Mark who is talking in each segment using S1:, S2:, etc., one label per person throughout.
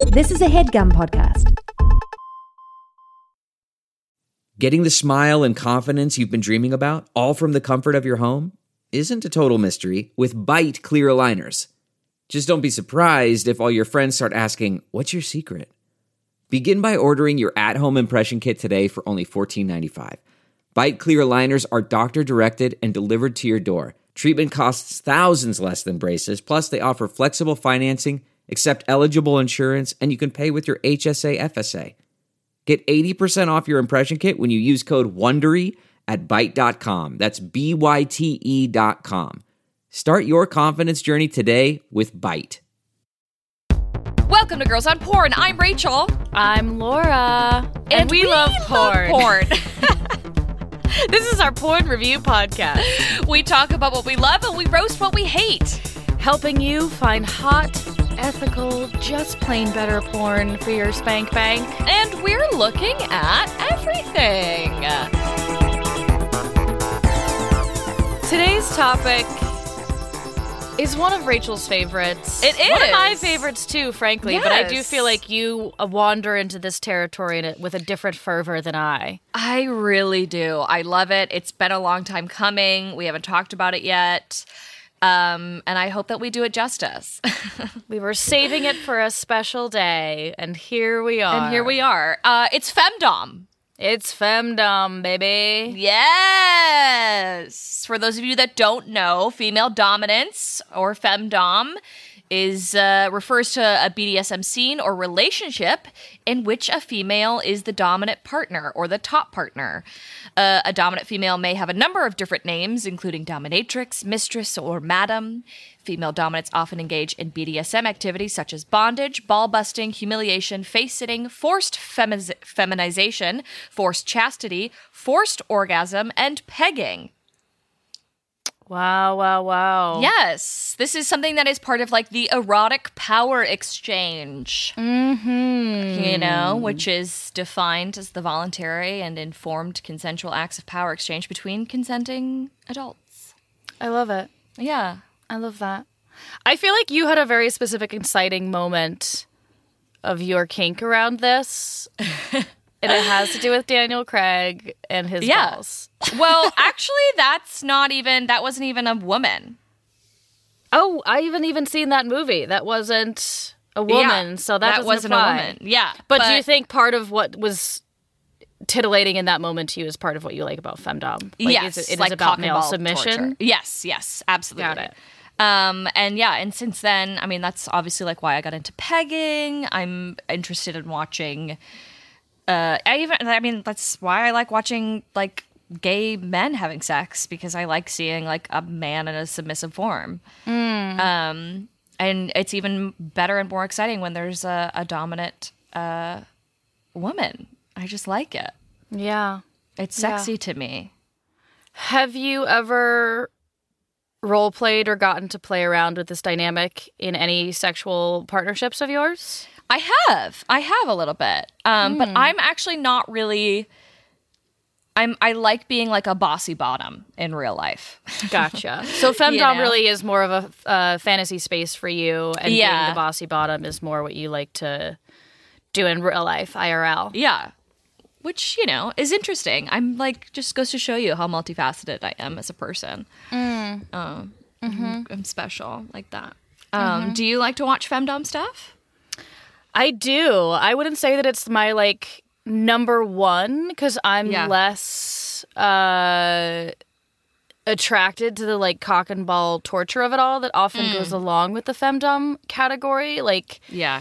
S1: This is a HeadGum podcast.
S2: Getting the smile and confidence you've been dreaming about, all from the comfort of your home, isn't a total mystery with Byte clear aligners. Just don't be surprised if all your friends start asking, "What's your secret?" Begin by ordering your at-home impression kit today for only $14.95. Byte clear aligners are doctor-directed and delivered to your door. Treatment costs thousands less than braces, plus they offer flexible financing, accept eligible insurance, and you can pay with your HSA FSA. Get 80% off your impression kit when you use code WONDERY at Byte.com. That's BYTE.com. Start your confidence journey today with Byte.
S3: Welcome to Girls on Porn. I'm Rachel.
S4: I'm Laura. And we love porn. This is our porn review podcast.
S3: We talk about what we love and we roast what we hate.
S4: Helping you find hot, ethical, just plain better porn for your spank bank.
S3: And we're looking at everything.
S4: Today's topic is one of Rachel's favorites.
S3: It is.
S4: One of my favorites too, frankly.
S3: Yes.
S4: But I do feel like you wander into this territory with a different fervor than I.
S3: I really do. I love it. It's been a long time coming. We haven't talked about it yet. And I hope that we do it justice.
S4: We were saving it for a special day, and here we are.
S3: It's femdom.
S4: It's femdom, baby.
S3: Yes. For those of you that don't know, female dominance or femdom is refers to a BDSM scene or relationship in which a female is the dominant partner or the top partner. A dominant female may have a number of different names, including dominatrix, mistress, or madam. Female dominants often engage in BDSM activities such as bondage, ball busting, humiliation, face-sitting, forced feminization, forced chastity, forced orgasm, and pegging.
S4: Wow.
S3: Yes, this is something that is part of like the erotic power exchange.
S4: Mm-hmm.
S3: You know, which is defined as the voluntary and informed consensual acts of power exchange between consenting adults.
S4: I love it.
S3: Yeah.
S4: I love that. I feel like you had a very specific, exciting moment of your kink around this. And it has to do with Daniel Craig and his balls.
S3: Well, actually, that wasn't even a woman.
S4: Oh, I haven't even seen that movie. That wasn't a woman, so that
S3: wasn't
S4: apply.
S3: a woman. Yeah.
S4: But do you think part of what was titillating in that moment to you is part of what you like about femdom? Like,
S3: yes.
S4: It is
S3: like
S4: about
S3: cock and
S4: male
S3: ball
S4: submission?
S3: Torture. Yes, absolutely.
S4: Got it.
S3: And since then, I mean, that's obviously like why I got into pegging. I'm interested in watching... that's why I like watching like gay men having sex, because I like seeing like a man in a submissive form. And it's even better and more exciting when there's a dominant woman. I just like it.
S4: Yeah.
S3: It's sexy to me.
S4: Have you ever role played or gotten to play around with this dynamic in any sexual partnerships of yours?
S3: I have a little bit. But I'm actually not really... I like being like a bossy bottom in real life.
S4: Gotcha. So femdom really is more of a fantasy space for you, and being the bossy bottom is more what you like to do in real life, IRL.
S3: Yeah. Which, is interesting. I'm like, just goes to show you how multifaceted I am as a person. I'm special like that. Do you like to watch femdom stuff?
S4: I do. I wouldn't say that it's my, like, number one, because I'm less attracted to the, like, cock and ball torture of it all that often goes along with the femdom category. Like,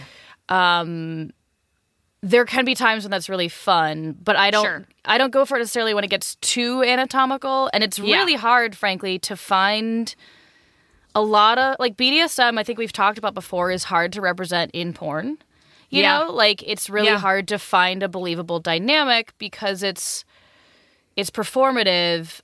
S4: there can be times when that's really fun, but I don't go for it necessarily when it gets too anatomical, and it's really hard, frankly, to find a lot of, like, BDSM, I think we've talked about before, is hard to represent in porn. You know, like, it's really hard to find a believable dynamic because it's performative.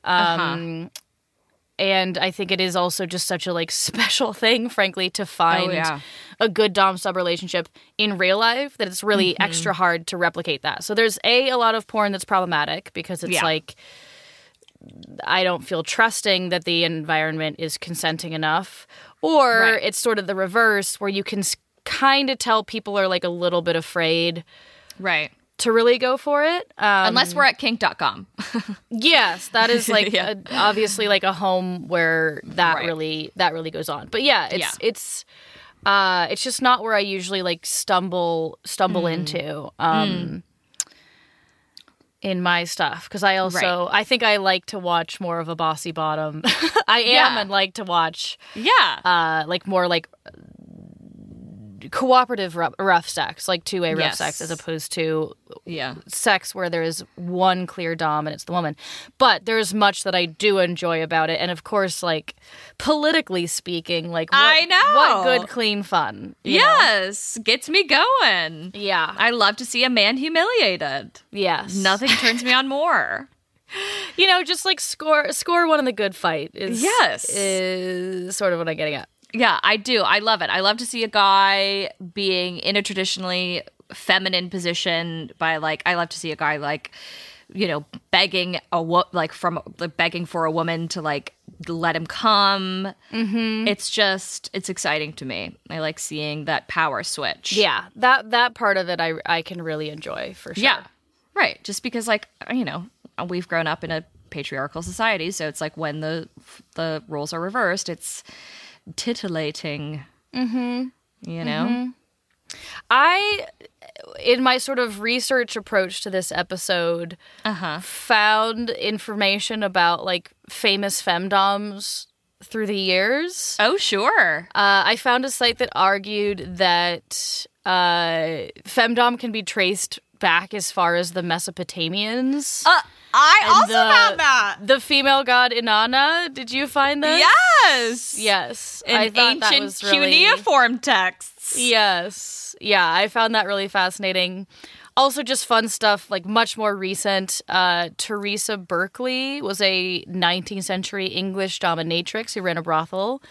S4: And I think it is also just such a, like, special thing, frankly, to find a good dom-sub relationship in real life, that it's really extra hard to replicate that. So there's a lot of porn that's problematic because it's like, I don't feel trusting that the environment is consenting enough. Or it's sort of the reverse, where you can kind of tell people are like a little bit afraid
S3: right
S4: to really go for it.
S3: Unless we're at kink.com.
S4: Yes, that is like obviously like a home where that really goes on. But it's just not where I usually like stumble into in my stuff, because I also I think I like to watch more of a bossy bottom. And like to watch like more like cooperative rough sex, like two-way rough sex, as opposed to sex where there is one clear dom and it's the woman. But there's much that I do enjoy about it, and of course, like politically speaking, like what good clean fun. You know?
S3: Gets me going.
S4: Yeah,
S3: I love to see a man humiliated.
S4: Yes,
S3: nothing turns me on more.
S4: You know, just like score one in the good fight is sort of what I'm getting at.
S3: Yeah, I do. I love it. I love to see a guy being in a traditionally feminine position by like, I love to see a guy like, you know, begging for a woman to like let him come. Mm-hmm. It's exciting to me. I like seeing that power switch.
S4: Yeah, that part of it I can really enjoy for sure.
S3: Yeah, right. Just because like, you know, we've grown up in a patriarchal society, so it's like when the roles are reversed, it's titillating. Mm-hmm. You know?
S4: Mm-hmm. In my sort of research approach to this episode, found information about like famous femdoms through the years.
S3: Oh, sure.
S4: I found a site that argued that femdom can be traced back as far as the Mesopotamians.
S3: I also found that.
S4: The female god Inanna. Did you find this?
S3: Yes.
S4: Yes.
S3: In ancient cuneiform texts.
S4: Yes. Yeah, I found that really fascinating. Also just fun stuff, like much more recent. Teresa Berkeley was a 19th century English dominatrix who ran a brothel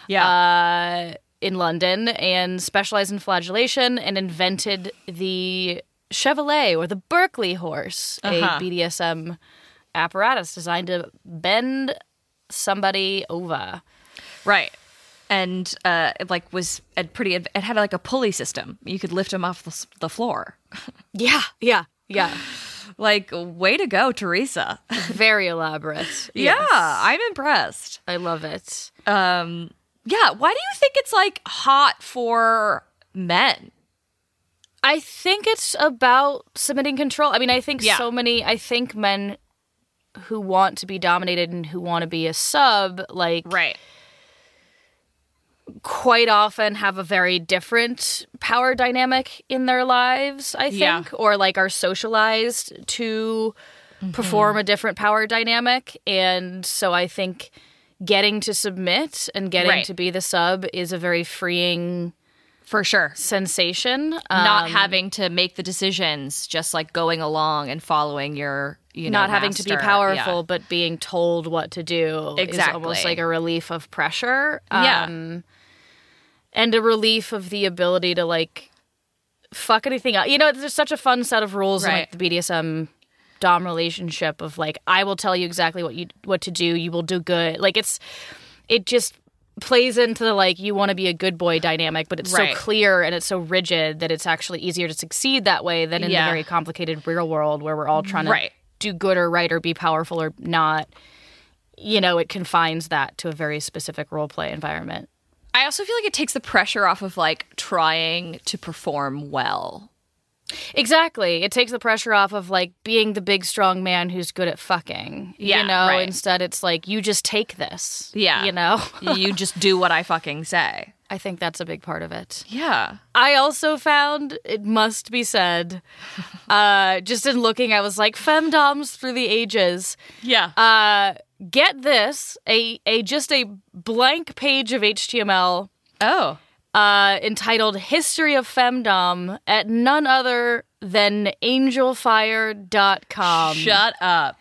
S4: in London and specialized in flagellation and invented the chevalet, or the Berkeley horse, a BDSM apparatus designed to bend somebody over.
S3: Right. And it had like a pulley system. You could lift him off the floor.
S4: Yeah.
S3: Like, way to go, Teresa.
S4: Very elaborate.
S3: Yeah,
S4: Yes.
S3: I'm impressed.
S4: I love it.
S3: Yeah, why do you think it's like hot for men?
S4: I think it's about submitting control. I mean, I think I think men who want to be dominated and who want to be a sub, like, quite often have a very different power dynamic in their lives, I think, or like are socialized to perform a different power dynamic. And so I think getting to submit and getting to be the sub is a very freeing,
S3: for sure,
S4: sensation.
S3: Not having to make the decisions, just like going along and following your,
S4: not having
S3: master.
S4: to be powerful, but being told what to do is almost like a relief of pressure. And a relief of the ability to like fuck anything up. You know, there's such a fun set of rules in like the BDSM dom relationship of like, I will tell you exactly what to do. You will do good. Like it just plays into the like, you want to be a good boy dynamic, but it's so clear and it's so rigid that it's actually easier to succeed that way than in the very complicated real world where we're all trying to do good or right or be powerful or not. You know, it confines that to a very specific role play environment.
S3: I also feel like it takes the pressure off of like trying to perform well.
S4: Exactly. It takes the pressure off of like being the big strong man who's good at fucking.
S3: Yeah,
S4: you know, instead it's like you just take this.
S3: Yeah.
S4: You know?
S3: You just do what I fucking say.
S4: I think that's a big part of it.
S3: Yeah.
S4: I also found, it must be said, just in looking, I was like, femdoms through the ages.
S3: Yeah.
S4: Get this, just a blank page of HTML.
S3: Oh.
S4: Entitled History of Femdom at none other than angelfire.com.
S3: Shut up.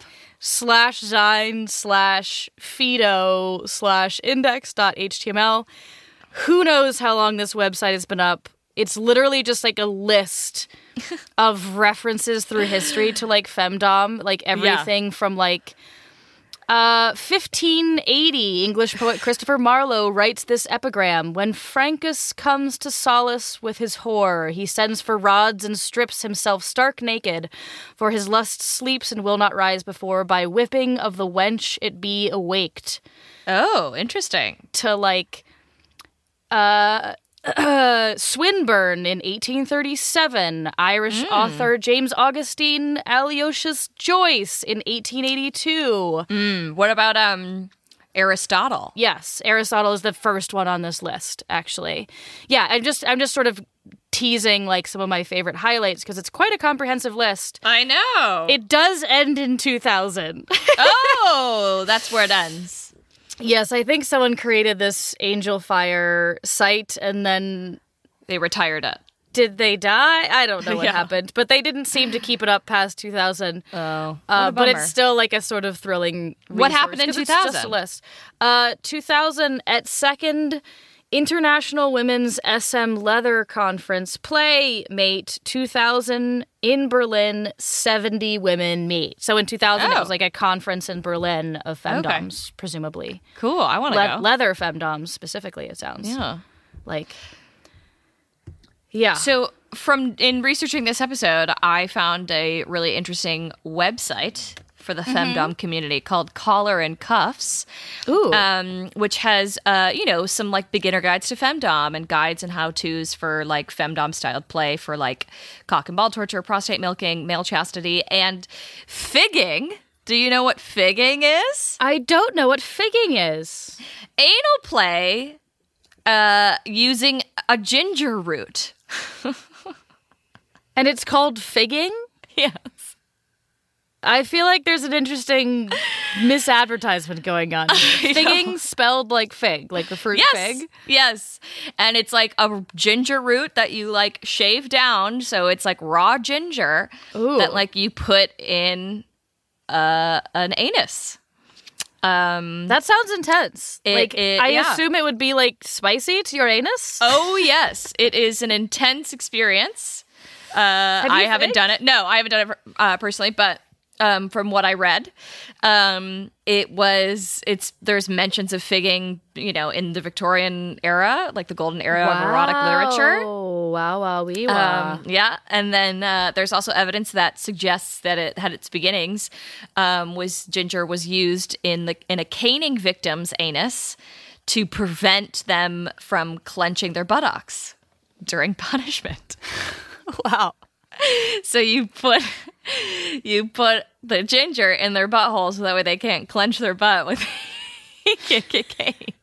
S4: /zine/fido/index.html. Who knows how long this website has been up? It's literally just like a list of references through history to like femdom, like everything from like 1580, English poet Christopher Marlowe writes this epigram. When Francus comes to solace with his whore, he sends for rods and strips himself stark naked, for his lust sleeps and will not rise before, by whipping of the wench it be awaked.
S3: Oh, interesting.
S4: To, like, Swinburne in 1837, Irish author James Augustine Aloysius Joyce in 1882.
S3: What about Aristotle?
S4: Yes, Aristotle is the first one on this list, actually. Yeah, I'm just sort of teasing like some of my favorite highlights because it's quite a comprehensive list.
S3: I know.
S4: It does end in 2000.
S3: Oh, that's where it ends.
S4: Yes, I think someone created this Angel Fire site and then
S3: they retired it.
S4: Did they die? I don't know what happened, but they didn't seem to keep it up past 2000.
S3: Oh,
S4: but it's still like a sort of thrilling resource.
S3: What happened in 2000?
S4: It's just a list. 2000 at second International Women's SM Leather Conference Playmate 2000 in Berlin, 70 women meet. So in 2000, it was like a conference in Berlin of femdoms, presumably.
S3: Cool, I want to go.
S4: Leather femdoms, specifically, it sounds.
S3: Yeah.
S4: Like, yeah.
S3: So in researching this episode, I found a really interesting website for the femdom community called Collar and Cuffs, which has, some like beginner guides to femdom and guides and how-tos for like femdom-styled play for like cock and ball torture, prostate milking, male chastity, and figging. Do you know what figging is?
S4: I don't know what figging is.
S3: Anal play using a ginger root.
S4: And it's called figging?
S3: Yes.
S4: I feel like there's an interesting misadvertisement going on here. Figging spelled like fig, like the fruit fig.
S3: Yes. And it's like a ginger root that you like shave down. So it's like raw ginger that like you put in an anus.
S4: That sounds intense. I assume it would be like spicy to your anus.
S3: Oh, yes. It is an intense experience. I haven't done it. No, I haven't done it personally, but from what I read, there's mentions of figging, in the Victorian era, like the golden era of erotic literature.
S4: Oh, wow, wee, wow.
S3: Yeah, and then there's also evidence that suggests that it had its beginnings ginger was used in a caning victim's anus to prevent them from clenching their buttocks during punishment.
S4: Wow.
S3: So you put the ginger in their butthole so that way they can't clench their butt when they get caned.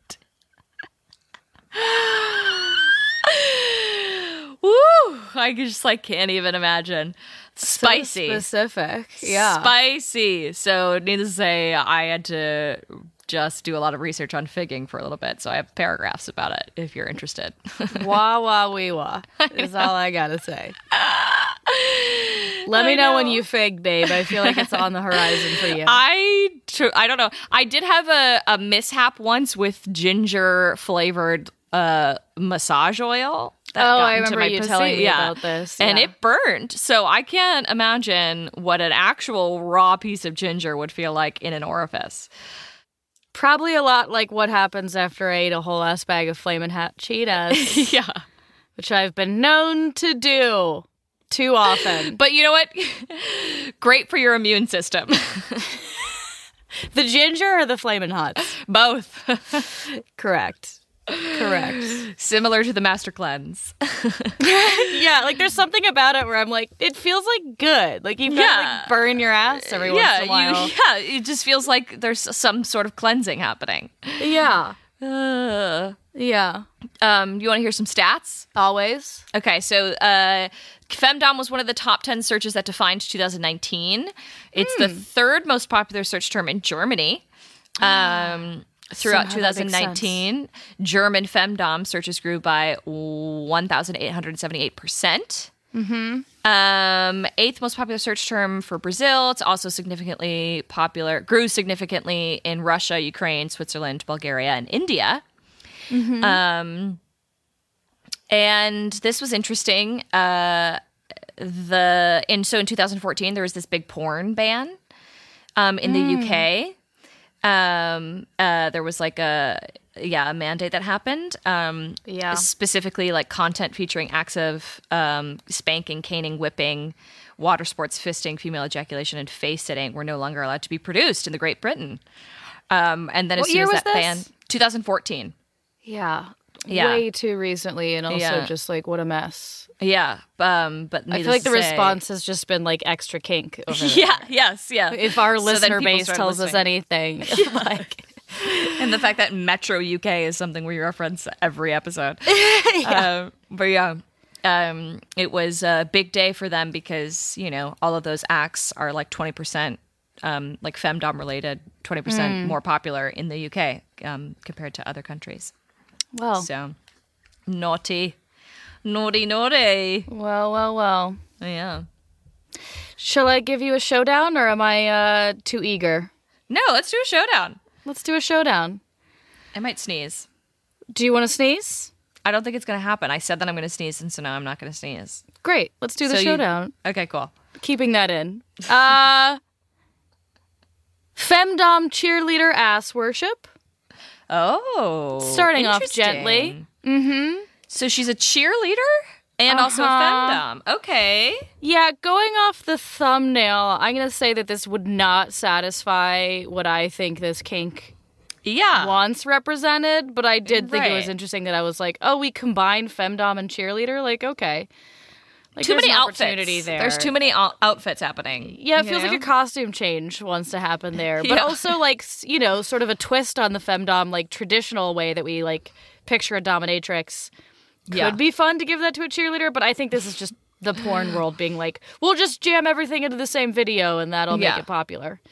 S3: Woo! I just can't even imagine. Spicy.
S4: So specific. Yeah.
S3: Spicy. So needless to say, I had to just do a lot of research on figging for a little bit, so I have paragraphs about it if you're interested.
S4: Wah, wah, wee, wah is all I gotta say. Let me know when you fig, babe. I feel like it's on the horizon for you.
S3: I don't know. I did have a mishap once with ginger flavored massage oil.
S4: I remember you telling me about this.
S3: Yeah. And it burned. So I can't imagine what an actual raw piece of ginger would feel like in an orifice.
S4: Probably a lot like what happens after I ate a whole ass bag of Flamin' Hot Cheetos.
S3: Yeah.
S4: Which I've been known to do too often.
S3: But you know what? Great for your immune system.
S4: The ginger or the Flamin' Hots?
S3: Both.
S4: Correct.
S3: Similar to the Master Cleanse.
S4: Yeah, there's something about it where I'm like, it feels good. You've got to burn your ass every once in a while.
S3: It just feels like there's some sort of cleansing happening.
S4: Yeah.
S3: Yeah.
S4: You
S3: want to hear some stats?
S4: Always.
S3: Okay, so femdom was one of the top 10 searches that defined 2019. It's the third most popular search term in Germany. Throughout 2019, German femdom searches grew by 1,878%. Mm-hmm. Eighth most popular search term for Brazil. It's also grew significantly in Russia, Ukraine, Switzerland, Bulgaria, and India. Mm-hmm. And this was interesting. In 2014, there was this big porn ban in the UK. There was like a mandate that happened. Specifically like content featuring acts of spanking, caning, whipping, water sports, fisting, female ejaculation, and face sitting were no longer allowed to be produced in the Great Britain. And then as soon as that ban, 2014.
S4: Yeah. Way too recently, and also just like what a mess.
S3: Yeah, but
S4: I feel like the response has just been like extra kink over there.
S3: Yeah.
S4: If our listener base tells us anything, like,
S3: and the fact that Metro UK is something we reference every episode. It was a big day for them because all of those acts are like 20%, like femdom related, 20% more popular in the UK compared to other countries.
S4: Well,
S3: so naughty. Well. Yeah.
S4: Shall I give you a showdown, or am I too eager?
S3: No, let's do a showdown.
S4: Let's do a showdown.
S3: I might sneeze.
S4: Do you want to sneeze?
S3: I don't think it's going to happen. I said that I'm going to sneeze, and so now I'm not going to sneeze.
S4: Great. Let's do the showdown.
S3: Okay, cool.
S4: Keeping that in. Femdom cheerleader ass worship.
S3: Oh.
S4: Starting off gently. Mm-hmm.
S3: So she's a cheerleader and also a femdom. Okay.
S4: Yeah, going off the thumbnail, I'm going to say that this would not satisfy what I think this kink wants represented, but I did think it was interesting that I was like, oh, we combine femdom and cheerleader? Like, okay. Like,
S3: too many
S4: outfits
S3: there. There's too many outfits happening.
S4: Yeah, it feels like a costume change wants to happen there. But also, like, sort of a twist on the femdom, like, traditional way that we, like, picture a dominatrix. Could be fun to give that to a cheerleader, but I think this is just the porn world being like, we'll just jam everything into the same video and that'll make it popular.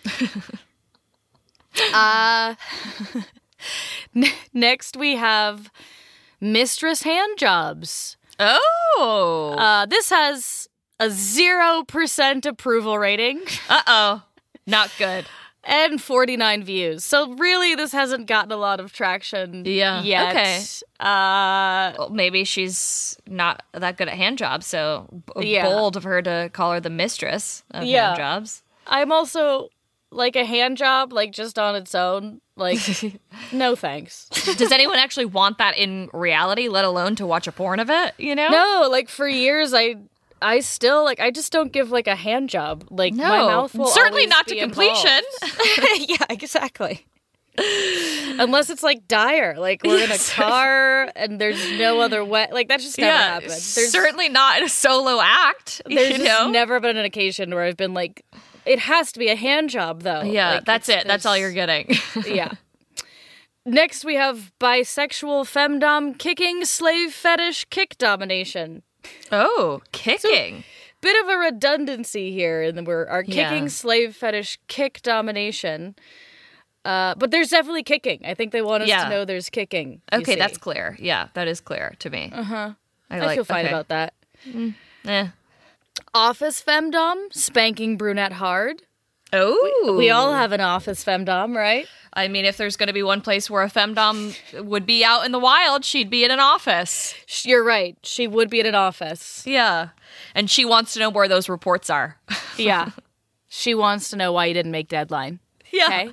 S4: Next we have mistress handjobs.
S3: Oh.
S4: This has a 0% approval rating.
S3: Uh-oh. Not good.
S4: And 49 views. So really, this hasn't gotten a lot of traction yet.
S3: Okay. Well, maybe she's not that good at hand jobs, so bold of her to call her the mistress of hand jobs.
S4: I'm also, like, a hand job, like, just on its own. Like, no thanks.
S3: Does anyone actually want that in reality, let alone to watch a porn of it,
S4: No, like, for years, I still, like, I just don't give, like, a hand job. Like, my mouth will
S3: certainly
S4: always
S3: not
S4: be
S3: to completion.
S4: Yeah, exactly. Unless it's, like, dire. Like, we're in a car and there's no other way. Like, that just never happened. There's
S3: certainly not in a solo act.
S4: There's just never been an occasion where I've been like, it has to be a hand job, though.
S3: Yeah,
S4: like,
S3: that's it. That's all you're getting.
S4: Yeah. Next, we have bisexual femdom kicking slave fetish kick domination.
S3: Oh, kicking.
S4: So, bit of a redundancy here in our kicking slave fetish kick domination. But there's definitely kicking. I think they want us to know there's kicking.
S3: Okay, that's clear. Yeah, that is clear to me.
S4: Uh-huh. I feel fine about that.
S3: Eh.
S4: Office femdom, spanking brunette hard.
S3: Oh.
S4: We all have an office femdom, right?
S3: I mean, if there's going to be one place where a femdom would be out in the wild, she'd be in an office.
S4: You're right. She would be in an office.
S3: Yeah. And she wants to know where those reports are.
S4: Yeah. She wants to know why you didn't make deadline.
S3: Yeah.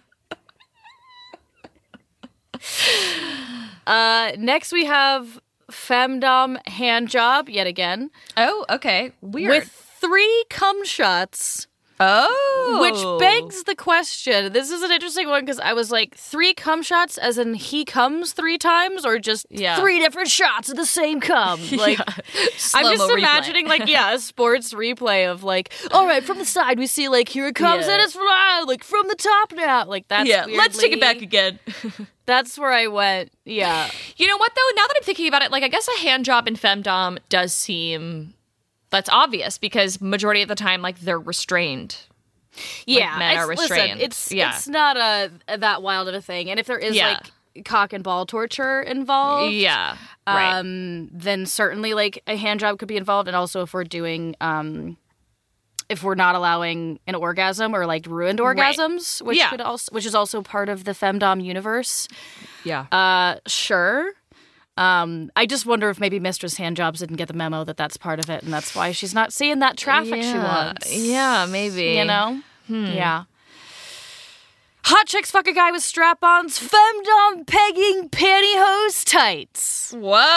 S4: Okay. Next we have femdom handjob, yet again.
S3: Oh, okay. Weird.
S4: With 3 cum shots.
S3: Oh.
S4: Which begs the question. This is an interesting one because I was like, 3 cum shots as in he comes 3 times or just 3 different shots of the same cum? Like, I'm just imagining like, a sports replay of like, all right, from the side we see like, here it comes and it's like from the top now. Like that's weirdly,
S3: let's take it back again.
S4: That's where I went. Yeah.
S3: You know what though? Now that I'm thinking about it, like I guess a hand job in femdom does seem... That's obvious because majority of the time, like, they're restrained.
S4: Yeah.
S3: Like, men are restrained.
S4: Listen, it's not that wild of a thing. And if there is, like, cock and ball torture involved...
S3: Yeah, right.
S4: Then certainly, like, a hand job could be involved. And also if we're doing... if we're not allowing an orgasm or, like, ruined orgasms, which is also part of the femdom universe.
S3: Yeah.
S4: Sure. I just wonder if maybe Mistress Handjobs didn't get the memo that that's part of it, and that's why she's not seeing that traffic she wants.
S3: Yeah, maybe.
S4: You know? Yeah. Hot chicks fuck a guy with strap-ons, femdom pegging pantyhose tights.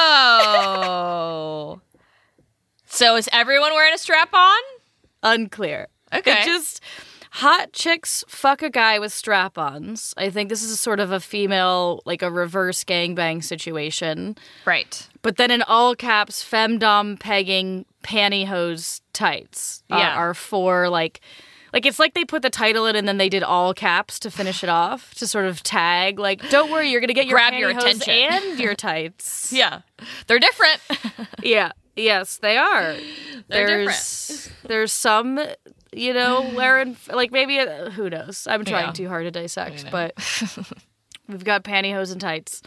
S3: Whoa. So is everyone wearing a strap-on?
S4: Unclear.
S3: Okay.
S4: It just, hot chicks fuck a guy with strap-ons. I think this is sort of a female, like a reverse gangbang situation.
S3: Right.
S4: But then in all caps, femdom pegging pantyhose tights are for like it's like they put the title in and then they did all caps to finish it off, to sort of tag, like, don't worry, you're going to get your pantyhose
S3: attention.
S4: and your tights.
S3: Yeah. They're different.
S4: Yeah. Yes, they are.
S3: Different.
S4: There's some, wearing, like, maybe, who knows? I'm trying too hard to dissect, but we've got pantyhose and tights.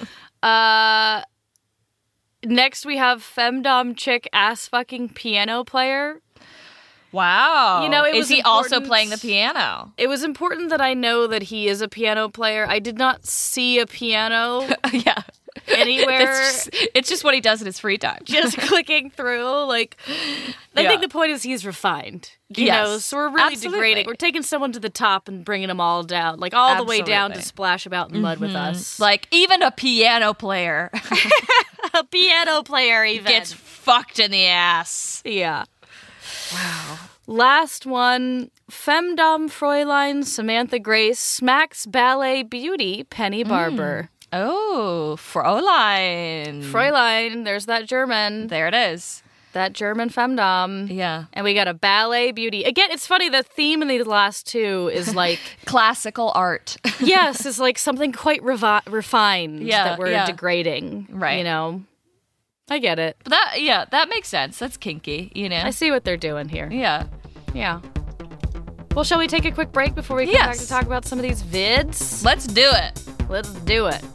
S4: Next, we have femdom chick ass fucking piano player.
S3: Wow.
S4: Is
S3: he also playing the piano?
S4: It was important that I know that he is a piano player. I did not see a piano anywhere.
S3: It's just what he does in his free time.
S4: Just clicking through. Like, I think the point is he's refined. You know, so we're really degrading. We're taking someone to the top and bringing them all down. Like, all the way down to splash about in mud with us.
S3: Like, even a piano player.
S4: A piano player even.
S3: Gets fucked in the ass.
S4: Yeah. Wow. Last one, femdom Fräulein Samantha Grace smacks ballet beauty Penny Barber.
S3: Oh, Fräulein.
S4: Fräulein, there's that German.
S3: There it is.
S4: That German femdom.
S3: Yeah.
S4: And we got a ballet beauty. Again, it's funny, the theme in these last two is like...
S3: classical art.
S4: Yes, is like something quite refined that we're degrading.
S3: Right.
S4: I get it.
S3: But that makes sense. That's kinky,
S4: I see what they're doing here.
S3: Yeah.
S4: Yeah. Well, shall we take a quick break before we come back to talk about some of these vids?
S3: Let's do it.
S4: Let's do it.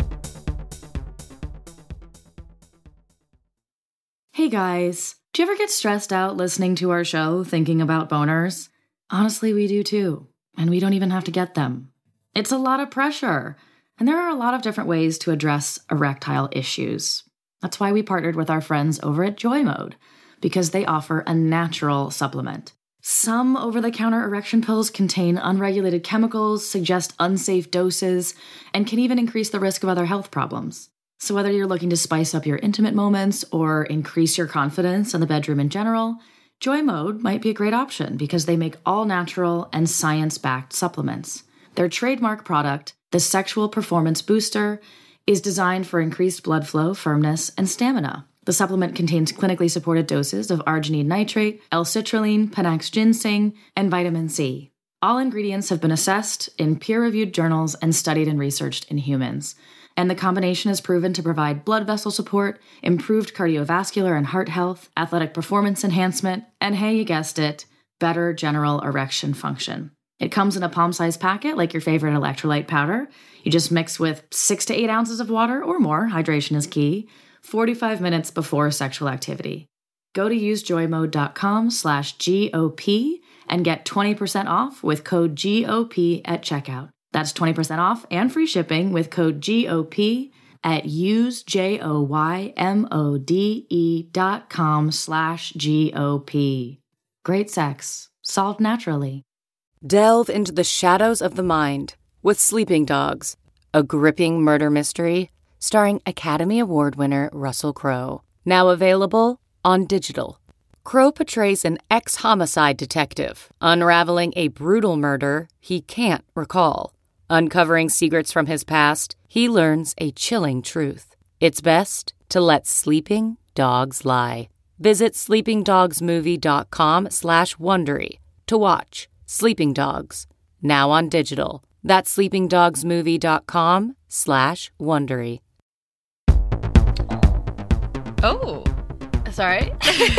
S4: Hey guys, do you ever get stressed out listening to our show, thinking about boners? Honestly, we do too. And we don't even have to get them. It's a lot of pressure. And there are a lot of different ways to address erectile issues. That's why we partnered with our friends over at JoyMode, because they offer a natural supplement. Some over-the-counter erection pills contain unregulated chemicals, suggest unsafe doses, and can even increase the risk of other health problems. So whether you're looking to spice up your intimate moments or increase your confidence in the bedroom in general, JoyMode might be a great option because they make all-natural and science-backed supplements. Their trademark product, the Sexual Performance Booster, is designed for increased blood flow, firmness, and stamina. The supplement contains clinically supported doses of arginine nitrate, L-citrulline, Panax ginseng, and vitamin C. All ingredients have been assessed in peer-reviewed journals and studied and researched in humans. And the combination is proven to provide blood vessel support, improved cardiovascular and heart health, athletic performance enhancement, and hey, you guessed it, better general erection function. It comes in a palm-sized packet like your favorite electrolyte powder. You just mix with 6 to 8 ounces of water or more, hydration is key, 45 minutes before sexual activity. Go to usejoymo.com/GOP and get 20% off with code GOP at checkout. That's 20% off and free shipping with code GOP at usejoymode.com/GOP. Great sex, solved naturally.
S5: Delve into the shadows of the mind with Sleeping Dogs, a gripping murder mystery starring Academy Award winner Russell Crowe. Now available on digital. Crowe portrays an ex-homicide detective unraveling a brutal murder he can't recall. Uncovering secrets from his past, he learns a chilling truth. It's best to let sleeping dogs lie. Visit sleepingdogsmovie.com/Wondery to watch Sleeping Dogs, now on digital. That's sleepingdogsmovie.com/Wondery.
S3: Oh.
S4: Sorry.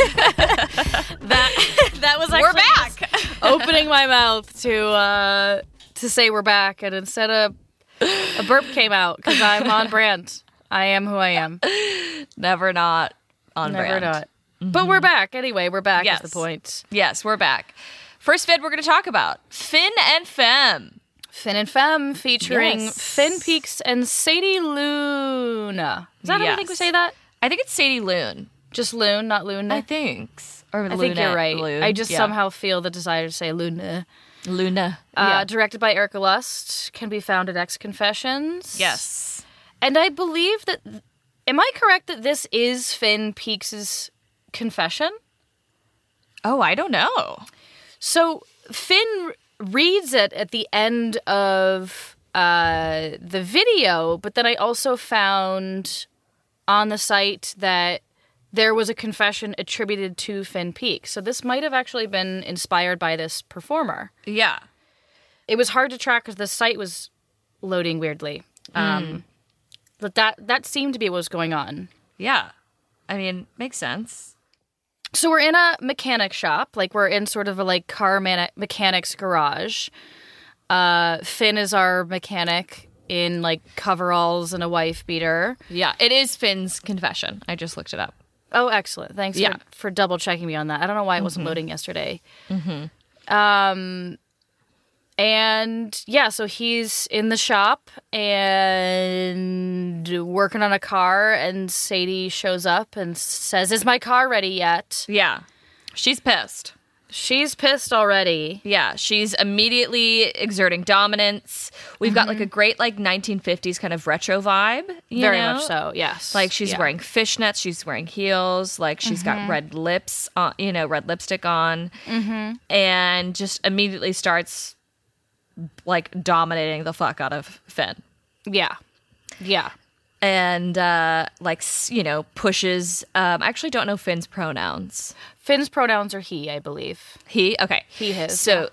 S4: that was actually
S3: we're back.
S4: Opening my mouth to say we're back, and instead a burp came out because I'm on brand. I am who I am.
S3: Never not on brand.
S4: Never not. Mm-hmm. But we're back anyway. We're back is the point.
S3: Yes, we're back. First vid we're going to talk about, Finn and Femme.
S4: Finn and Femme featuring Finn Peaks and Sadie Luna. Is that how you think we say that?
S3: I think it's Sadie Loon.
S4: Just Loon, not Luna?
S3: I think. Or
S4: I think you're right. Loon. I just somehow feel the desire to say Luna.
S3: Luna.
S4: Directed by Erica Lust, can be found at X Confessions.
S3: Yes.
S4: And I believe that... Am I correct that this is Finn Peakes' confession?
S3: Oh, I don't know.
S4: So Finn reads it at the end of the video, but then I also found on the site that there was a confession attributed to Finn Peakes. So this might have actually been inspired by this performer.
S3: Yeah.
S4: It was hard to track because the site was loading weirdly. But that seemed to be what was going on.
S3: Yeah. I mean, makes sense.
S4: So we're in a mechanic shop. Like, we're in sort of a, like, car mechanic's garage. Finn is our mechanic in, like, coveralls and a wife beater.
S3: Yeah, it is Finn's confession. I just looked it up.
S4: Oh, excellent. Thanks for double checking me on that. I don't know why it wasn't loading yesterday. And yeah, so he's in the shop and working on a car, and Sadie shows up and says, "Is my car ready yet?"
S3: Yeah. She's pissed.
S4: She's pissed already.
S3: Yeah, she's immediately exerting dominance. We've got like a great like 1950s kind of retro vibe.
S4: Very much so, yes.
S3: Like she's wearing fishnets, she's wearing heels, like she's got red lips, red lipstick on, and just immediately starts like dominating the fuck out of Finn.
S4: Yeah. Yeah.
S3: And pushes. I actually don't know Finn's pronouns.
S4: Finn's pronouns are he, I believe.
S3: He? Okay.
S4: He, his.
S3: So,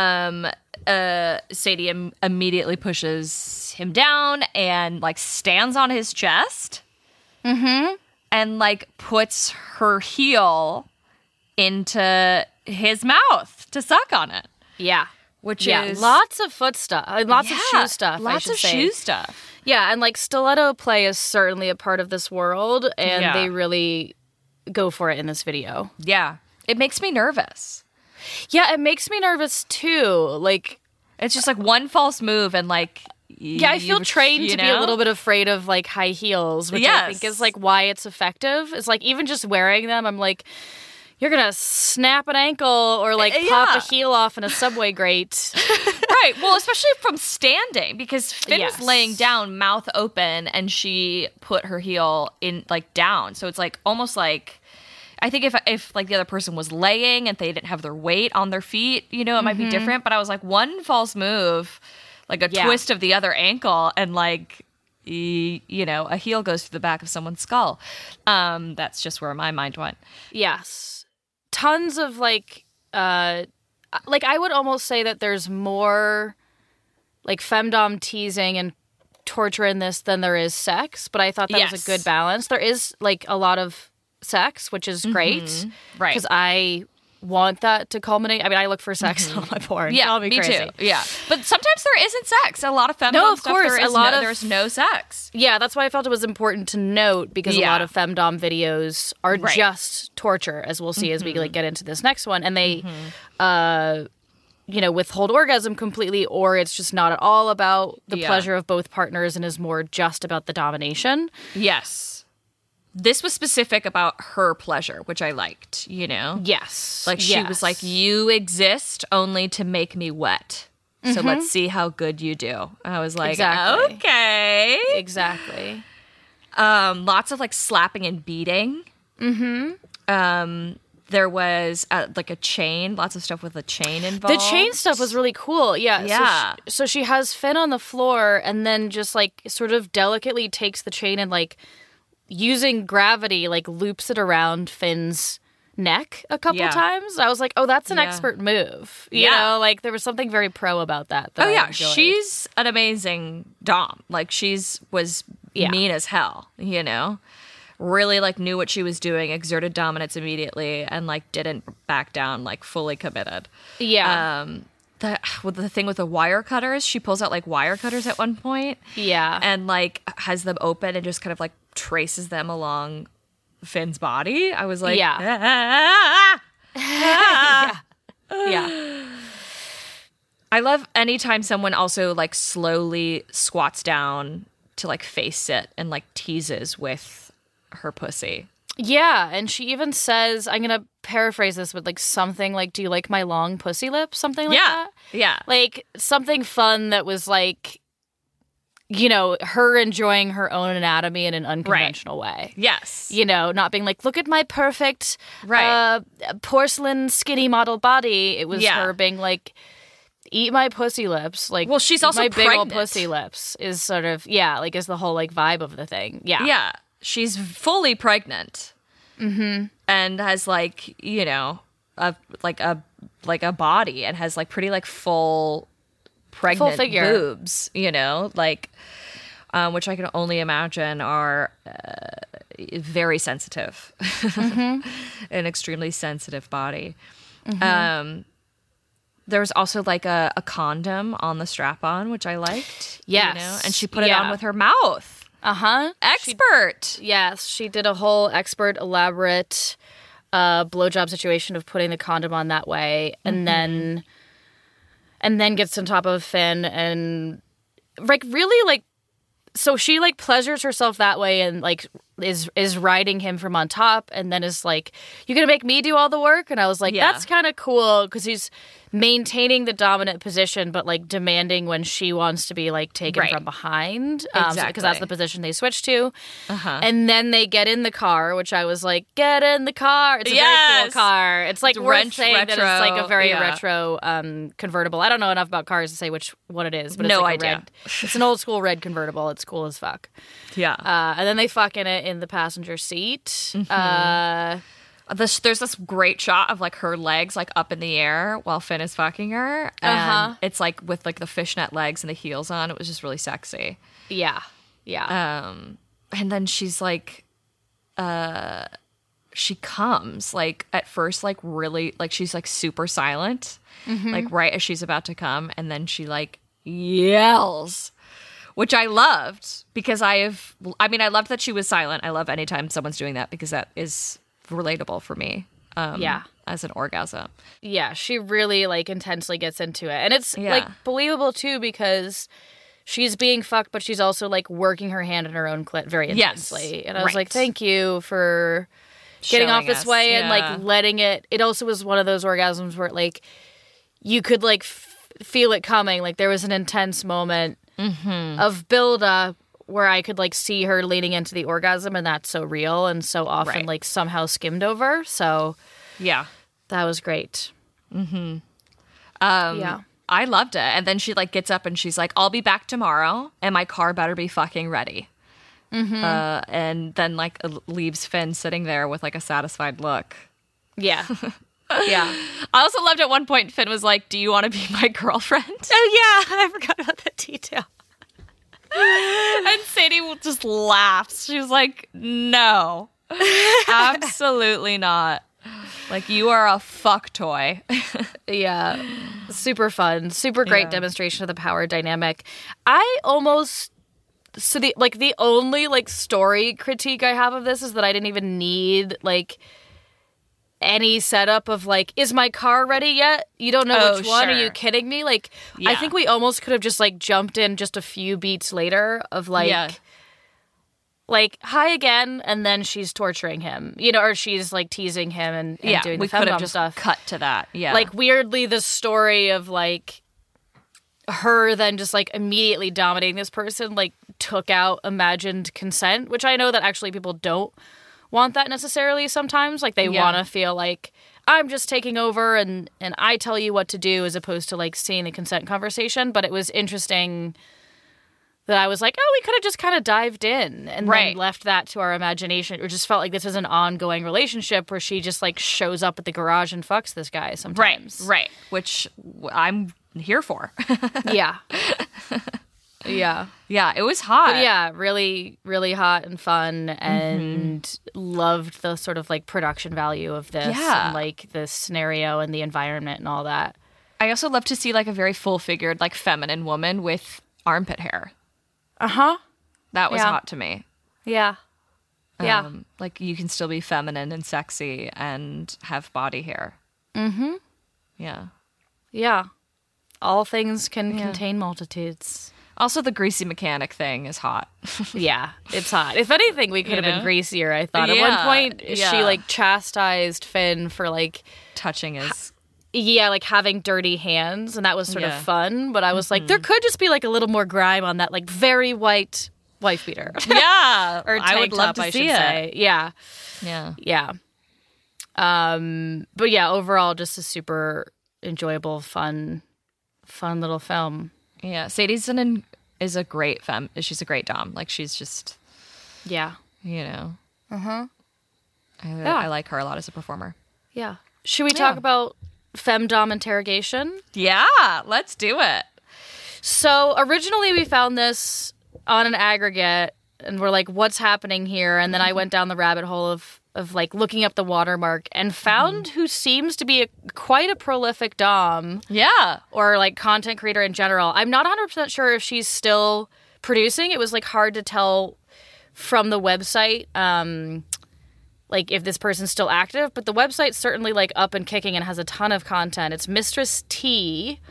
S3: Sadie immediately pushes him down and, like, stands on his chest. And, like, puts her heel into his mouth to suck on it.
S4: Yeah.
S3: Which is...
S4: lots of foot stuff. Lots of shoe stuff,
S3: Lots of shoe stuff.
S4: Yeah, and, like, stiletto play is certainly a part of this world, and they really go for it in this video.
S3: Yeah. It makes me nervous.
S4: Yeah, it makes me nervous, too. Like...
S3: It's just, like, one false move and, like...
S4: Yeah, I feel trained to be a little bit afraid of, like, high heels, which I think is, like, why it's effective. It's, like, even just wearing them, I'm like... You're going to snap an ankle or, like, pop a heel off in a subway grate.
S3: Right. Well, especially from standing, because Finn was laying down, mouth open, and she put her heel in, like, down. So it's, like, almost like... I think if like, the other person was laying and they didn't have their weight on their feet, it might be different. But I was like, one false move, like a twist of the other ankle, and, like... a heel goes through the back of someone's skull. That's just where my mind went.
S4: Yes. Tons of, like I would almost say that there's more, like, femdom teasing and torture in this than there is sex, but I thought that was a good balance. There is, like, a lot of sex, which is great.
S3: Right.
S4: Because I want that to culminate. I mean, I look for sex in all my porn.
S3: Yeah,
S4: I'll be
S3: me
S4: crazy.
S3: too. Yeah. But sometimes there isn't sex. A lot of femdom stuff, there's no sex.
S4: Yeah, that's why I felt it was important to note, because a lot of femdom videos are just torture, as we'll see as we, like, get into this next one. And they, withhold orgasm completely, or it's just not at all about the pleasure of both partners and is more just about the domination.
S3: Yes. This was specific about her pleasure, which I liked,
S4: Yes.
S3: Like, she was like, you exist only to make me wet. So let's see how good you do. I was like, okay.
S4: Exactly.
S3: Lots of, like, slapping and beating. There was, like, a chain. Lots of stuff with a chain involved.
S4: The chain stuff was really cool. Yeah.
S3: Yeah.
S4: So she has Finn on the floor and then just, like, sort of delicately takes the chain and, like, using gravity, like, loops it around Finn's neck a couple times. I was like, oh, that's an expert move. You know, like, there was something very pro about that. I enjoyed.
S3: She's an amazing dom. Like, was mean as hell, Really, like, knew what she was doing, exerted dominance immediately, and, like, didn't back down, like, fully committed.
S4: Yeah.
S3: The thing with the wire cutters, she pulls out, like, wire cutters at one point.
S4: Yeah.
S3: And, like, has them open and just kind of, like, traces them along Finn's body. I was like,
S4: yeah.
S3: I love anytime someone also, like, slowly squats down to, like, face sit and, like, teases with her pussy.
S4: Yeah, and she even says, I'm going to paraphrase this, but like something like, do you like my long pussy lips? Something like that.
S3: Yeah.
S4: Like something fun that was like, you know, her enjoying her own anatomy in an unconventional way.
S3: Yes.
S4: You know, not being like, look at my perfect porcelain skinny model body. It was her being like, eat my pussy lips. Like,
S3: well, she's also
S4: my
S3: pregnant.
S4: big old pussy lips is sort of, like, is the whole like vibe of the thing. Yeah.
S3: Yeah. She's fully pregnant. Mm-hmm. And has like, you know, a body and has like pretty like full pregnant
S4: figure.
S3: boobs, you know, like, which I can only imagine are very sensitive, an extremely sensitive body. Mm-hmm. There was also like a condom on the strap on, which I liked.
S4: Yes.
S3: You know? And she put it on with her mouth. Expert.
S4: Yes, she did a whole expert, elaborate blowjob situation of putting the condom on that way, and then gets on top of Finn and like really like, so she like pleasures herself that way and like is riding him from on top, and then is like, "You gonna make me do all the work?" And I was like, that's kind of cool because he's maintaining the dominant position, but like demanding when she wants to be like taken from behind, because that's the position they switch to. And then they get in the car, which I was like, "Get in the car!" It's a very cool car. It's like worth saying that it's like a very retro convertible. I don't know enough about cars to say which one it is, but it's like a red. It's an old school red convertible. It's cool as fuck.
S3: Yeah.
S4: And then they fuck in it in the passenger seat.
S3: There's this great shot of like her legs like up in the air while Finn is fucking her, and it's like with like the fishnet legs and the heels on. It was just really sexy.
S4: Yeah.
S3: And then she's like, she comes like at first like really like she's like super silent, like right as she's about to come, and then she like yells, which I loved because I loved that she was silent. I love anytime someone's doing that because that is relatable for me. As an orgasm. Yeah,
S4: she really like intensely gets into it. And it's like believable too because she's being fucked, but she's also like working her hand in her own clit very intensely. And I was like, thank you for getting off this way and like letting it. It also was one of those orgasms where like you could like feel it coming. Like there was an intense moment of build up where I could like see her leaning into the orgasm, and that's so real and so often like somehow skimmed over. So
S3: yeah,
S4: that was great.
S3: I loved it. And then she like gets up and she's like, "I'll be back tomorrow, and my car better be fucking ready." And then like leaves Finn sitting there with like a satisfied look.
S4: Yeah.
S3: I also loved at one point Finn was like, "Do you want to be my girlfriend?"
S4: Oh yeah, I forgot about that detail.
S3: And Sadie just laughs. She was like, "No, absolutely not. Like, you are a fuck toy."
S4: Yeah. Super fun. Super great demonstration of the power dynamic. The only like story critique I have of this is that I didn't even need like any setup of like, is my car ready yet? You don't know which one. Are you kidding me? Like, I think we almost could have just like jumped in just a few beats later of like, like, hi again, and then she's torturing him, you know, or she's like teasing him and doing the femdom stuff.
S3: Cut to that. Yeah.
S4: Like weirdly the story of like her then just like immediately dominating this person like took out imagined consent, which I know that actually people don't want that necessarily sometimes. Like they want to feel like I'm just taking over and I tell you what to do, as opposed to like seeing the consent conversation. But it was interesting that I was like, oh, we could have just kind of dived in and then left that to our imagination. It just felt like this is an ongoing relationship where she just like shows up at the garage and fucks this guy sometimes.
S3: Right. Which I'm here for.
S4: Yeah.
S3: Yeah, it was hot.
S4: But yeah, really, really hot and fun, and loved the sort of like production value of this and like the scenario and the environment and all that.
S3: I also love to see like a very full-figured, like feminine woman with armpit hair. That was hot to me.
S4: Yeah.
S3: Like you can still be feminine and sexy and have body hair. Yeah.
S4: All things can contain multitudes.
S3: Also, the greasy mechanic thing is hot.
S4: Yeah, it's hot. If anything, we could have been greasier, I thought. At one point, she, like, chastised Finn for, like...
S3: touching his...
S4: like, having dirty hands, and that was sort of fun. But I was like, there could just be, like, a little more grime on that, like, very white wife beater.
S3: Yeah.
S4: Or tank
S3: I would love
S4: top,
S3: to see it.
S4: Say. Yeah.
S3: Yeah.
S4: Yeah. But yeah, overall, just a super enjoyable, fun little film.
S3: Yeah, Sadie is a great femme. She's a great dom. Like, she's just,
S4: yeah,
S3: you know.
S4: Yeah.
S3: I like her a lot as a performer.
S4: Yeah. Should we talk about femdom interrogation?
S3: Yeah, let's do it.
S4: So originally we found this on an aggregate, and we're like, what's happening here? And then I went down the rabbit hole of like looking up the watermark and found who seems to be quite a prolific dom.
S3: Yeah.
S4: Or like content creator in general. I'm not 100% sure if she's still producing. It was like hard to tell from the website, like if this person's still active, but the website's certainly like up and kicking and has a ton of content. It's Mistress T.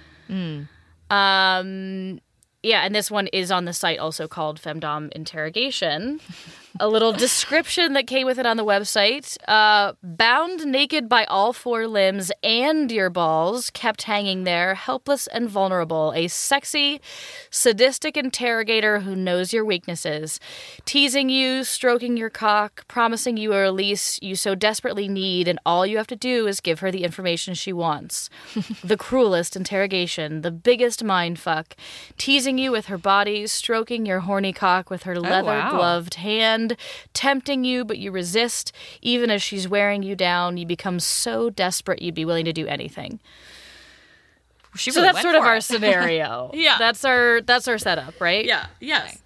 S4: Yeah, and this one is on the site also called Femdom Interrogation. A little description that came with it on the website. Bound naked by all four limbs and your balls, kept hanging there, helpless and vulnerable. A sexy, sadistic interrogator who knows your weaknesses. Teasing you, stroking your cock, promising you a release you so desperately need, and all you have to do is give her the information she wants. The cruelest interrogation, the biggest mindfuck. Teasing you with her body, stroking your horny cock with her leather-gloved hand, tempting you, but you resist. Even as she's wearing you down, you become so desperate you'd be willing to do anything. So that's sort of our scenario.
S3: Yeah.
S4: That's our setup, right?
S3: Yeah. Yes.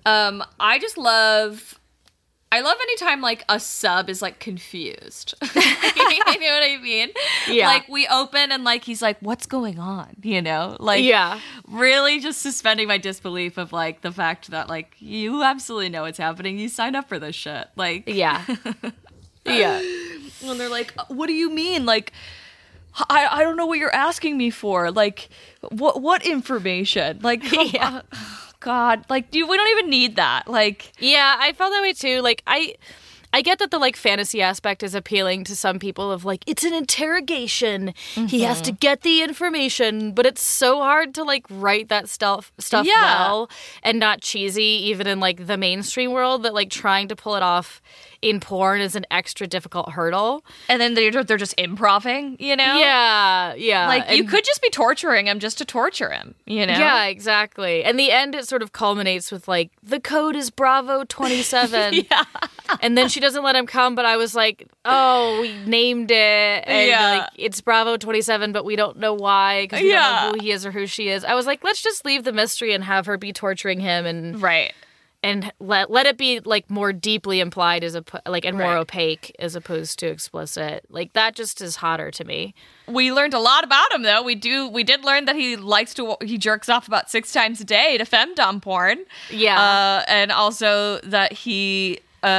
S3: I love anytime, like, a sub is, like, confused. You know what I mean?
S4: Yeah.
S3: Like, we open and, like, he's like, what's going on? You know? Like,
S4: yeah.
S3: Really just suspending my disbelief of, like, the fact that, like, you absolutely know what's happening. You signed up for this shit. Like,
S4: yeah. Yeah.
S3: When they're like, what do you mean? Like, I don't know what you're asking me for. Like, what information? Like,
S4: yeah.
S3: God, like, we don't even need that. Like,
S4: yeah, I felt that way too. Like, I get that the, like, fantasy aspect is appealing to some people of, like, it's an interrogation. He has to get the information, but it's so hard to, like, write that stuff well and not cheesy, even in, like, the mainstream world, that, like, trying to pull it off in porn is an extra difficult hurdle.
S3: And then they're just improvising, you know?
S4: Yeah, yeah.
S3: Like, you could just be torturing him just to torture him, you know?
S4: Yeah, exactly. And the end, it sort of culminates with, like, the code is Bravo 27.
S3: Yeah.
S4: And then she doesn't let him come, but I was like, oh, we named it. And, like, it's Bravo 27, but we don't know why, because we don't know who he is or who she is. I was like, let's just leave the mystery and have her be torturing him and...
S3: Right.
S4: And let it be, like, more deeply implied and more opaque as opposed to explicit. Like, that just is hotter to me.
S3: We learned a lot about him, though. We did learn that he jerks off about 6 times a day to femdom porn.
S4: Yeah.
S3: And also that he...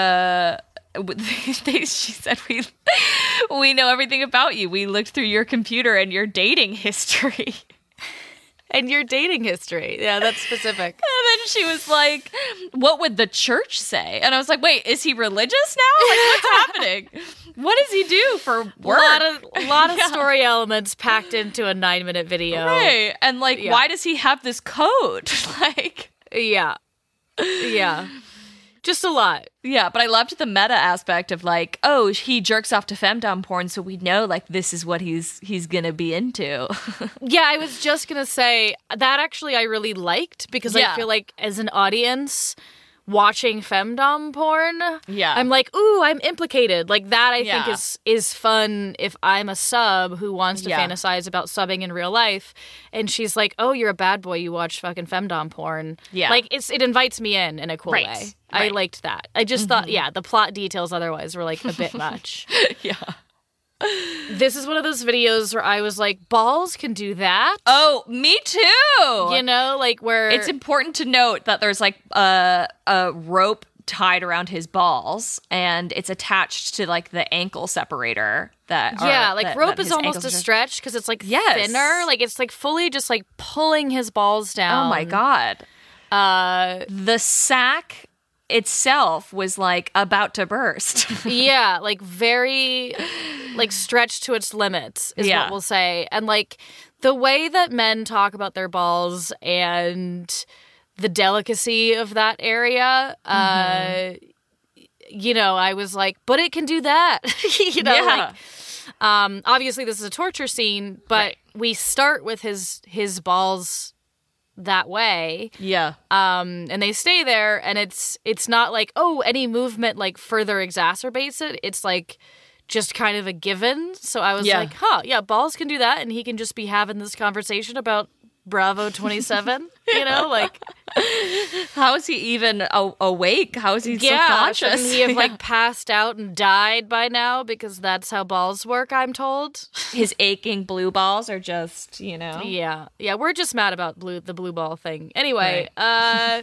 S3: she said, we know everything about you. We looked through your computer and your dating history.
S4: And your dating history. Yeah, that's specific.
S3: And then she was like, what would the church say? And I was like, wait, is he religious now? Like, what's happening? What does he do for work?
S4: A lot of story elements packed into a 9-minute video.
S3: Right. And, like, why does he have this code? Like...
S4: Yeah. Yeah. Just a lot.
S3: Yeah, but I loved the meta aspect of, like, oh, he jerks off to femdom porn, so we know, like, this is what he's gonna be into.
S4: Yeah, I was just gonna say, that actually I really liked, because I feel like as an audience watching femdom porn, I'm like, ooh, I'm implicated. Like, that I think is fun if I'm a sub who wants to fantasize about subbing in real life, and she's like, oh, you're a bad boy, you watch fucking femdom porn. Yeah. Like, it invites me in a cool way. Right. I liked that. I just thought, the plot details otherwise were, like, a bit much.
S3: Yeah.
S4: This is one of those videos where I was like, balls can do that?
S3: Oh, me too!
S4: You know, like, where...
S3: It's important to note that there's, like, a rope tied around his balls, and it's attached to, like, the ankle separator that...
S4: rope is almost a stretch, because it's, like, thinner. Like, it's, like, fully just, like, pulling his balls down.
S3: Oh, my God. The sack itself was like about to burst.
S4: Yeah, like very like stretched to its limits is what we'll say. And like the way that men talk about their balls and the delicacy of that area, you know, I was like, but it can do that. You know, like obviously this is a torture scene, but we start with his balls that way.
S3: Yeah.
S4: And they stay there, and it's not like, oh, any movement like further exacerbates it. It's like just kind of a given. So I was like, balls can do that, and he can just be having this conversation about Bravo 27, you know, like
S3: how is he even awake? How is he still conscious?
S4: Shouldn't he have like passed out and died by now? Because that's how balls work, I'm told.
S3: His aching blue balls are just, you know.
S4: Yeah, we're just mad about the blue ball thing. Anyway, yeah,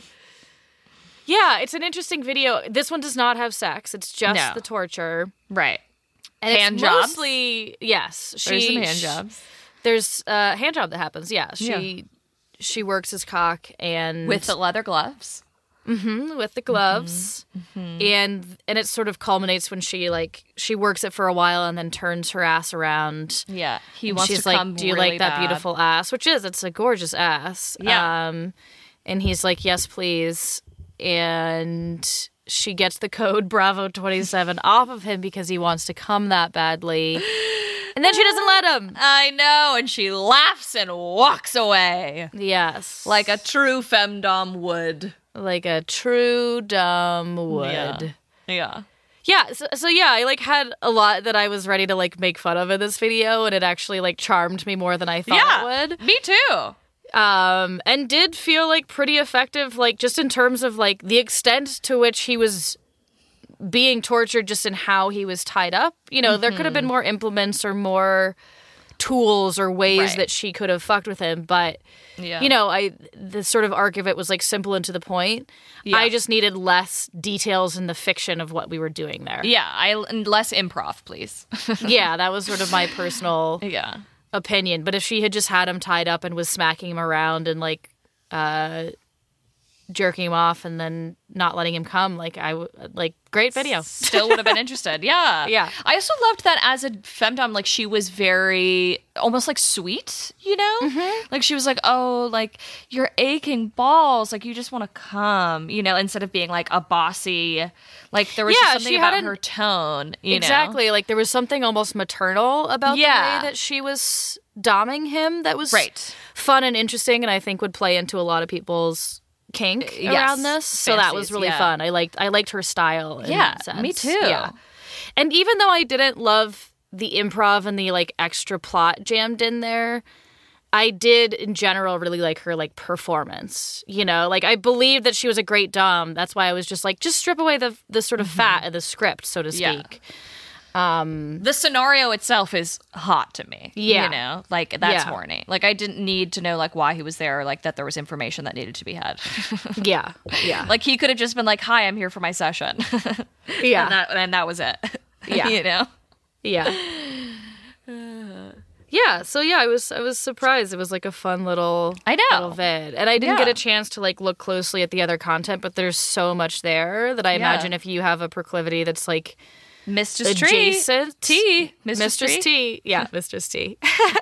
S4: it's an interesting video. This one does not have sex. It's just the torture.
S3: Right.
S4: And
S3: hand
S4: it's
S3: jobs?
S4: mostly, yes.
S3: There's some hand jobs.
S4: There's a hand job that happens, She works his cock and...
S3: With the leather gloves.
S4: Mm-hmm, with the gloves. Mm-hmm. And it sort of culminates when she works it for a while and then turns her ass around.
S3: Yeah.
S4: He wants to come do you
S3: really
S4: like that
S3: bad.
S4: beautiful ass? It's a gorgeous ass.
S3: Yeah.
S4: And he's like, yes, please. And she gets the code Bravo 27 off of him because he wants to come that badly. And then she doesn't let him.
S3: I know, and she laughs and walks away.
S4: Yes.
S3: Like a true femdom would.
S4: Like a true dumb would.
S3: Yeah.
S4: Yeah, so I like had a lot that I was ready to like make fun of in this video, and it actually like charmed me more than I thought it would.
S3: Me too.
S4: And did feel like pretty effective, like just in terms of like the extent to which he was being tortured just in how he was tied up. You know, there could have been more implements or more tools or ways that she could have fucked with him. But, you know, the sort of arc of it was like simple and to the point. Yeah. I just needed less details in the fiction of what we were doing there.
S3: Yeah, less improv, please.
S4: Yeah, that was sort of my personal opinion. But if she had just had him tied up and was smacking him around and like jerking him off and then not letting him come, like great video.
S3: Still would have been interested. Yeah.
S4: Yeah.
S3: I also loved that as a femdom, like she was very almost like sweet, you know? Mm-hmm. Like she was like, oh, like you're aching balls, like you just want to come, you know, instead of being like a bossy, like there was just something about her tone, you know?
S4: Like there was something almost maternal about the way that she was doming him that was fun and interesting, and I think would play into a lot of people's kink around this. So that was really fun. I liked her style in that sense.
S3: Me too.
S4: Yeah. And even though I didn't love the improv and the like extra plot jammed in there, I did in general really like her like performance. You know, like I believed that she was a great dom. That's why I was just like, just strip away the sort of fat of the script, so to speak.
S3: The scenario itself is hot to me. Yeah. You know, like that's horny. Like I didn't need to know like why he was there, or like that there was information that needed to be had.
S4: Yeah.
S3: Like he could have just been like, hi, I'm here for my session. And that was it.
S4: Yeah.
S3: You know?
S4: Yeah. Yeah, so I was surprised. It was like a fun little vid. And I didn't get a chance to like look closely at the other content, but there's so much there that I imagine if you have a proclivity that's like
S3: Mistress
S4: adjacent
S3: T.
S4: Mistress T. Yeah, Mistress T.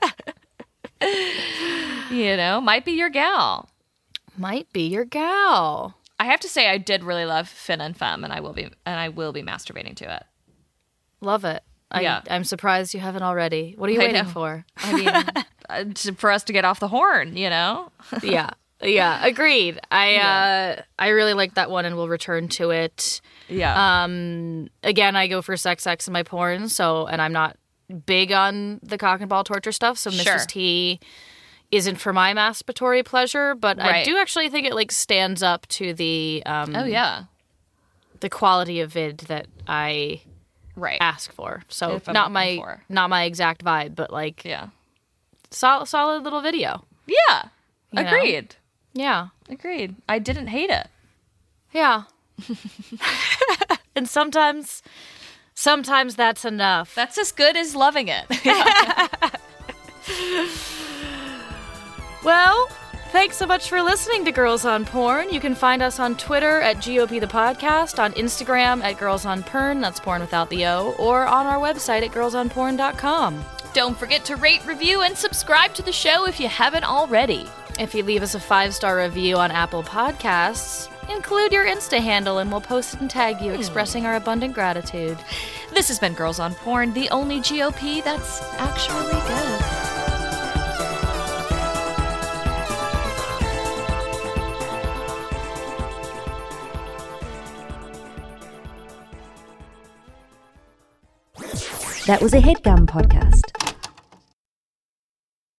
S3: You know, might be your gal.
S4: Might be your gal.
S3: I have to say I did really love Fin and Femme, and I will be masturbating to it.
S4: Love it. I'm surprised you haven't already. What are you waiting for?
S3: I mean, for us to get off the horn, you know?
S4: Yeah, agreed. I really like that one, and we'll return to it.
S3: Yeah.
S4: Again, I go for sex in my porn, and I'm not big on the cock and ball torture stuff, so Mistress T isn't for my masturbatory pleasure, but I do actually think it like stands up to the the quality of vid that I ask for. So not my exact vibe, but like solid little video.
S3: Yeah. Agreed.
S4: Know? Yeah.
S3: Agreed. I didn't hate it.
S4: Yeah. And sometimes that's enough.
S3: That's as good as loving it.
S4: Well, Thanks so much for listening to Girls on Porn. You can find us on Twitter at GOP the Podcast, on Instagram at Girls on Porn, that's porn without the O, or on our website at girlsonporn.com.
S3: Don't forget to rate, review, and subscribe to the show if you haven't already.
S4: If you leave us a 5-star review on Apple Podcasts, include your Insta handle and we'll post it and tag you, expressing our abundant gratitude.
S3: This has been Girls on Porn, the only GOP that's actually good.
S1: That was a HeadGum podcast.